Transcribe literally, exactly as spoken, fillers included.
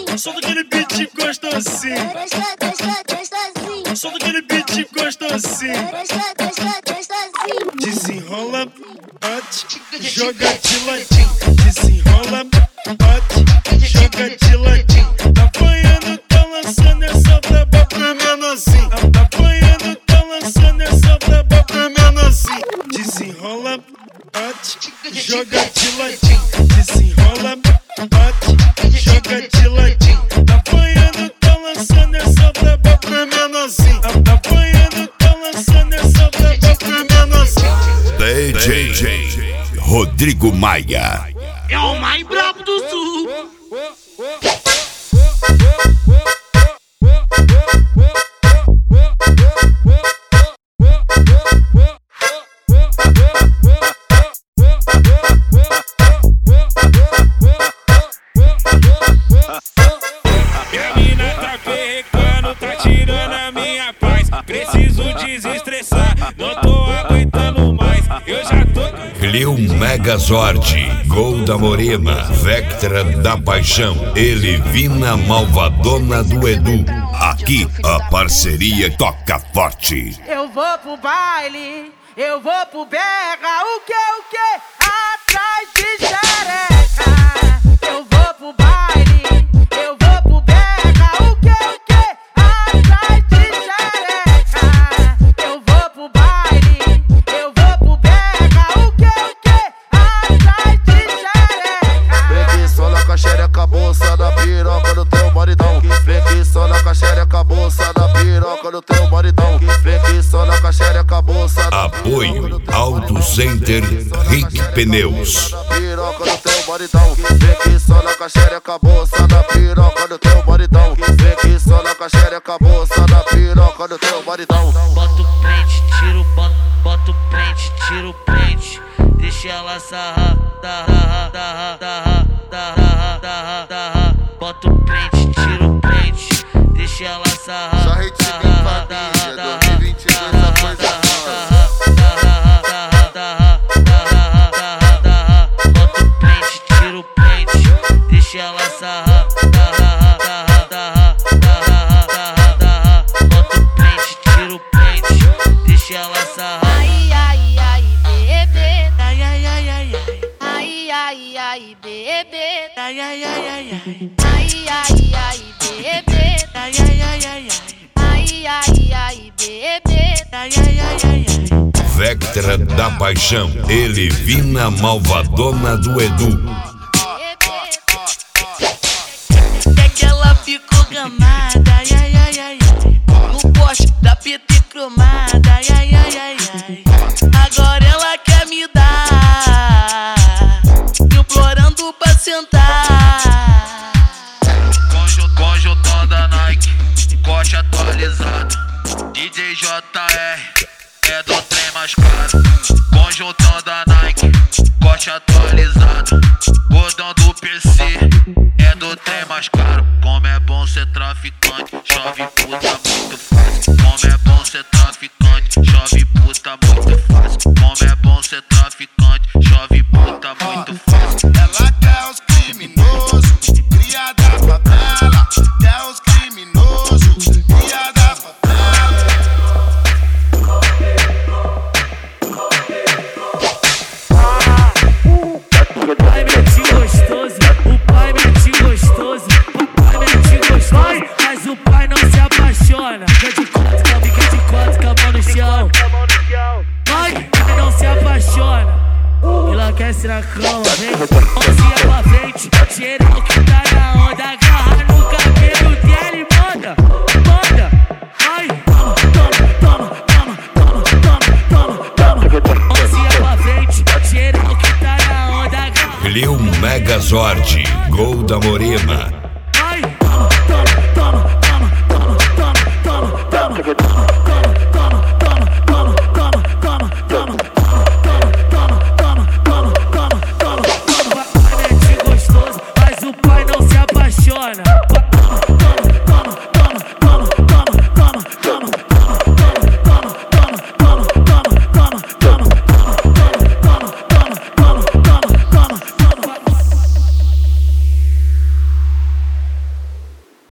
Solta aquele beat gostosinho. Solta aquele beat gostosinho. Desenrola, bate, joga de ladinho. Desenrola, bate, joga de ladinho. Tá apanhando, tá lançando essa braba pra menorzinho. Tá apanhando, tá lançando essa braba pra menorzinho. Desenrola, bate, joga de ladinho. Desenrola, bate, joga de ladinho. Tá apanhando, tá lançando essa braba pra menorzinho. Tá apanhando, tá lançando essa braba pra menorzinho. D J Rodrigo Maia é o mais brabo do sul. Minha mina tá perrecando, tá tirando a minha paz. Preciso desestressar, não tô aguentando mais. Eu já tô. Lil Megazord, Gol da Morena, Vectra da Paixão, Elivina Malvadona do Edu. Aqui a parceria toca forte. Eu vou pro baile, eu vou pro berra, o que, o que? Atrás de xereca. Eu vou pro baile, eu vou pro berra, o que, o que? Atrás de xereca. Eu vou pro baile, eu vou pro berra, o que, o que? Atrás de xereca. Preguiçola com a xereca, bolsa da piroca do teu maridão. Preguiçola com a xereca, bolsa da piroca do teu maridão. Preguiçola com a xereca, bolsa da Apoio Auto Center Rick Pneus. piroca do teu maridão. Preguiçola com a xereca, bolsa da piroca do teu maridão. Preguiçola com a xereca, bolsa da piroca do teu maridão. Bota o prende, tira o bota, bota o prende, tira o prende. Deixa ela sarrar, sarrar, sarrar, sarrar, sarrar, sarrar, sarrar. Bota o prende, tira o prende. Deixa ela sarrar. Só hit bem família, dois mil e vinte e dois a coisa boa. Bota o prende, tira o prende. Deixa ela sarrar, sarrar, sarrar, sarrar, sarrar, sarrar, sarrar. Bota o prende, tira o prende. Deixa ela sarrar. Ai, ai, ai, bebê. Ai, ai, ai, ai, ai. Ai, ai, ai, bebê. Ai, ai, ai, ai, ai. Ai, ai, ai, bebê. Ai, ai, ai, ai, ai. Ai, ai, ai, bebê. Ai, ai, ai, ai, ai. Vectra da Paixão, Elivina Malvadona do Edu. É que ela ficou gamada, ai, ai, ai, ai, ai. No poste da P T cromada, ai, ai, ai, ai, ai. Agora ela quer me dar, implorando pra sentar. Conjuntão da Nike, corte atualizado. D J J R é do trem mais caro. Conjuntão da Nike, corte atualizado. Gordão do P C é do trem mais caro. Como é bom ser traficante, chove puta muito fácil. Como é bom ser traficante, chove puta muito fácil. Como é bom ser traficante, chove puta muito fácil. Ela quer os criminosos, cria da favela. Quer os criminosos, cria da favela. O pai mete gostoso, o pai mete gostoso, o pai mete gostoso, mas o pai não se apaixona. Fica de quatro, fica de quatro, com a mão no chão. Vai, pai não se apaixona. Enlouquece na cama, vem, mãozinha pra frente. Geral que tá na onda, agarra no cabelo dele, manda, manda. Vai, toma, toma, toma, toma, toma, toma, toma. Mãozinha pra frente, geral que tá na onda, agarra. Lil Megazord, Gol da Morena. Vai, toma, toma, toma, toma, toma, toma, toma, toma.